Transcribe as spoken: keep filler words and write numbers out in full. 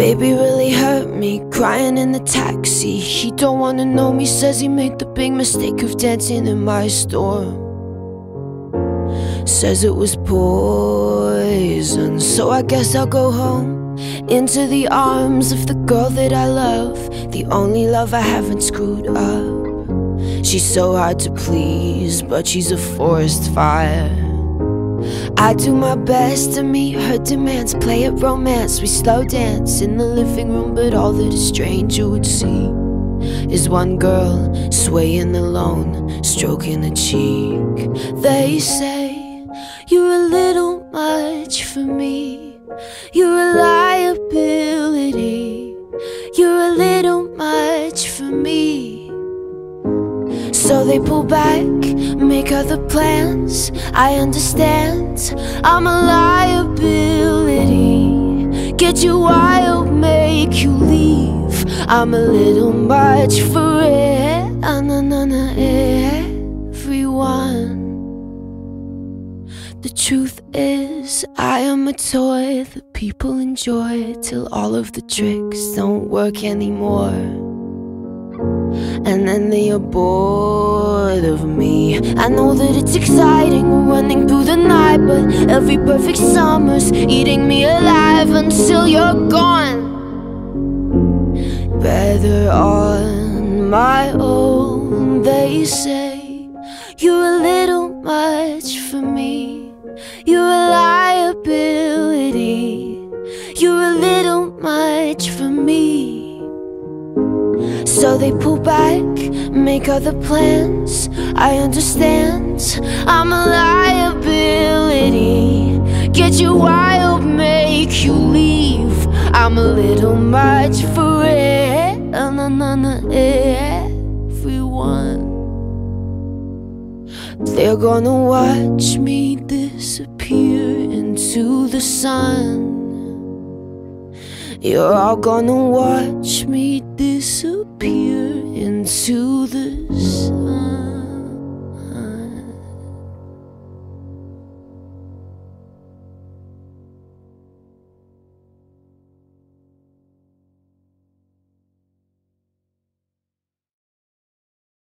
Baby really hurt me, crying in the taxi. He don't wanna know me, says he made the big mistake of dancing in my store. Says it was poison, so I guess I'll go home, into the arms of the girl that I love, the only love I haven't screwed up. She's so hard to please, but she's a forest fire. I do my best to meet her demands, play at romance, we slow dance in the living room, but all that a stranger would see is one girl swaying alone, stroking a cheek. They say, you're a little much for me, you're a liability, you're a little much for me. So they pull back, make other plans. I understand, I'm a liability. Get you wild, make you leave. I'm a little much for it, na na na everyone. The truth is, I am a toy that people enjoy till all of the tricks don't work anymore. And then they are bored of me. I know that it's exciting, running through the night, but every perfect summer's eating me alive until you're gone. Better on my own, they say. You're a little much for me, you're a liability, you're a little much for me. So they pull back, make other plans. I understand, I'm a liability. Get you wild, make you leave. I'm a little much for it, na na na everyone. They're gonna watch me disappear into the sun. You're all gonna watch me disappear into the sun.